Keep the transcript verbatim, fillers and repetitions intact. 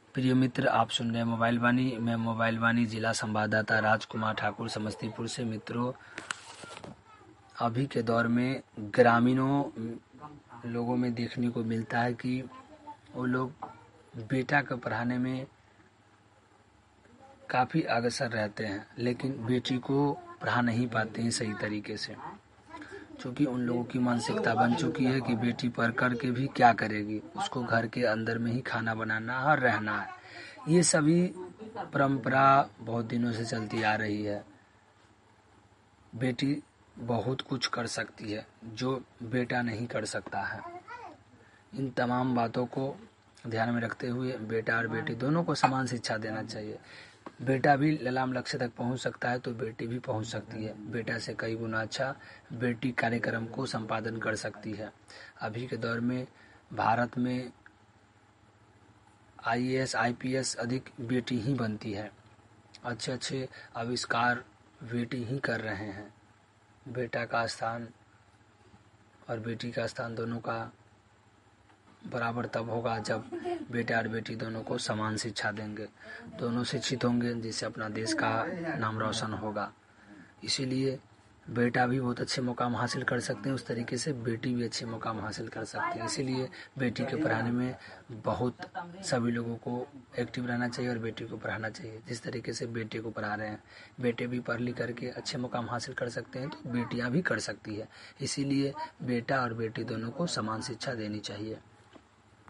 प्रिय मित्र, आप सुन रहे हैं मोबाइल वाणी। मैं मोबाइल वाणी जिला संवाददाता राजकुमार ठाकुर समस्तीपुर से। मित्रों, अभी के दौर में ग्रामीणों लोगों में देखने को मिलता है कि वो लोग बेटा को पढ़ाने में काफ़ी अग्रसर रहते हैं, लेकिन बेटी को पढ़ा नहीं पाते हैं सही तरीके से, क्योंकि उन लोगों की मानसिकता बन चुकी है कि बेटी पढ़ कर के भी क्या करेगी, उसको घर के अंदर में ही खाना बनाना और रहना है। ये सभी परंपरा बहुत दिनों से चलती आ रही है। बेटी बहुत कुछ कर सकती है जो बेटा नहीं कर सकता है। इन तमाम बातों को ध्यान में रखते हुए बेटा और बेटी दोनों को समान शिक्षा देना चाहिए। बेटा भी ललाम लक्ष्य तक पहुंच सकता है तो बेटी भी पहुंच सकती है। बेटा से कई गुना अच्छा बेटी कार्यक्रम को संपादन कर सकती है। अभी के दौर में भारत में I A S I P S अधिक बेटी ही बनती है। अच्छे अच्छे आविष्कार बेटी ही कर रहे हैं। बेटा का स्थान और बेटी का स्थान दोनों का बराबर तब होगा जब बेटा और बेटी दोनों को समान शिक्षा देंगे, दोनों शिक्षित होंगे, जिससे अपना देश का नाम रोशन होगा। इसीलिए बेटा भी बहुत अच्छे मुकाम हासिल कर सकते हैं, उस तरीके से बेटी भी अच्छे मुकाम हासिल कर सकते हैं। इसीलिए बेटी के पढ़ाने में बहुत सभी लोगों को एक्टिव रहना चाहिए और बेटी को पढ़ाना चाहिए। जिस तरीके से बेटे को पढ़ा रहे हैं, बेटे भी पढ़ लिख करके अच्छे मुकाम हासिल कर सकते हैं तो बेटियां भी कर सकती है। इसीलिए बेटा और बेटी दोनों को समान शिक्षा देनी चाहिए।